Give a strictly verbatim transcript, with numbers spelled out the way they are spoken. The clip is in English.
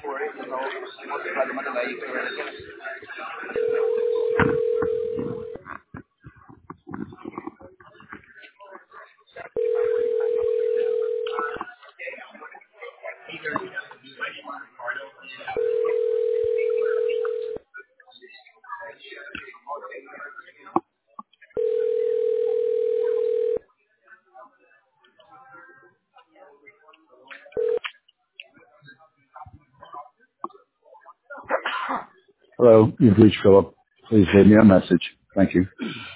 Hello, you've reached Philip. Please leave me a message. Thank you.